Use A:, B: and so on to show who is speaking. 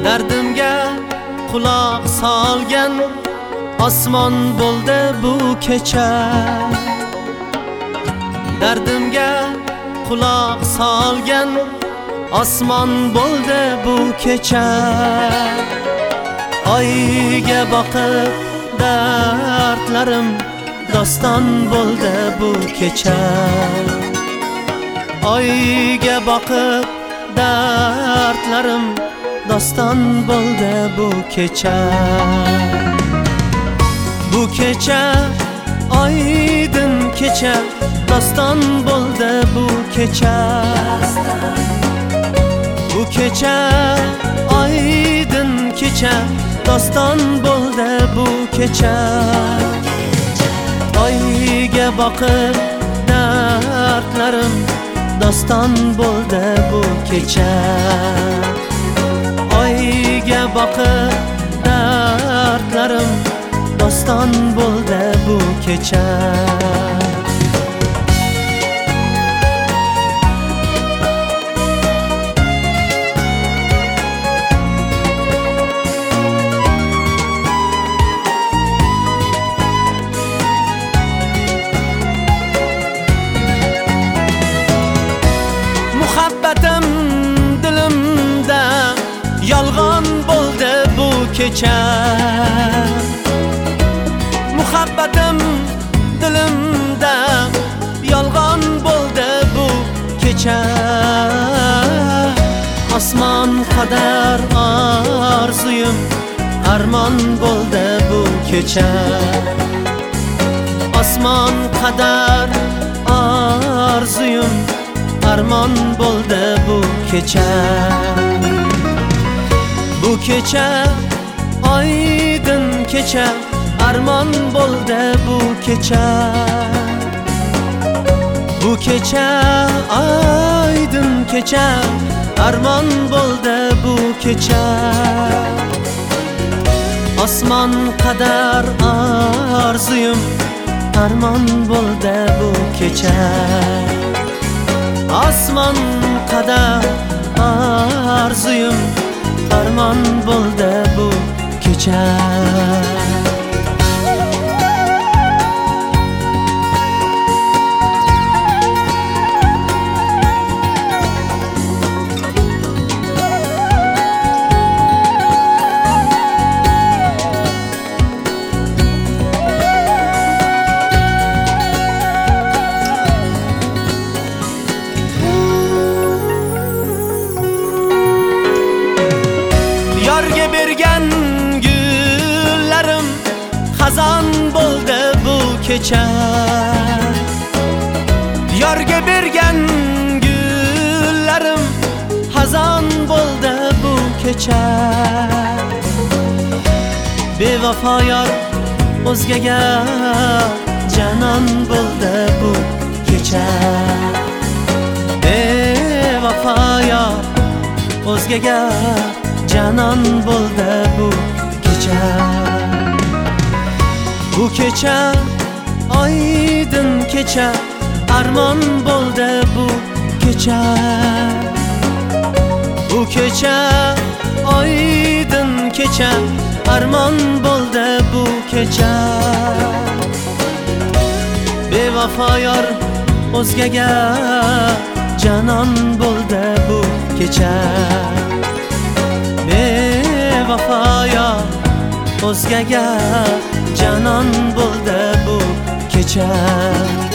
A: Dardimga quloq solgan osmon bo'ldi bu kecha. Dardimga quloq solgan osmon bo'ldi bu kecha. Oyga boqib dardlarim doston bo'ldi bu kecha. Oyga boqib dardlarim doston bo'ldi bu kecha. Bu kecha oydin kecha, doston bo'ldi bu kecha. Bu kecha oydin kecha, doston bo'ldi bu kecha. Oyga boqib dardlarim doston bo'ldi bu kecha. Oyga boqib dardlarim doston bo'ldi bu kecha. Muhabbatim dilimda yolg'on bo'ldi bu kecha. Muhabbatim dilimda yolg'on bo'ldi bu kecha. Osmon qadar orzuyim armon bo'ldi bu kecha. Osmon qadar orzuyim armon bo'ldi bu kecha. Bu kecha oydin kecha, armon bo'ldi bu kecha. Bu kecha oydin kecha, armon bo'ldi bu kecha. Osmon qadar orzuyim armon bo'ldi bu kecha. Osmon qadar orzuyim armon bo'ldi bu kecha. Yorga bergan gullarim xazon bo'ldi bu kecha. Yorga bergan gullarim xazon bo'ldi bu kecha. Bevafo yor o'zgaga janon bo'ldi bu kecha. Bevafo yor o'zgaga janon bo'ldi bu kecha. Bu kecha oydin kecha, armon bo'ldi bu kecha. Bu kecha oydin kecha, armon bo'ldi bu kecha. Bevafo yor o'zgaga janon bo'ldi bu kecha. Bevafo yor o'zgaga janon bo'ldi bu kecha.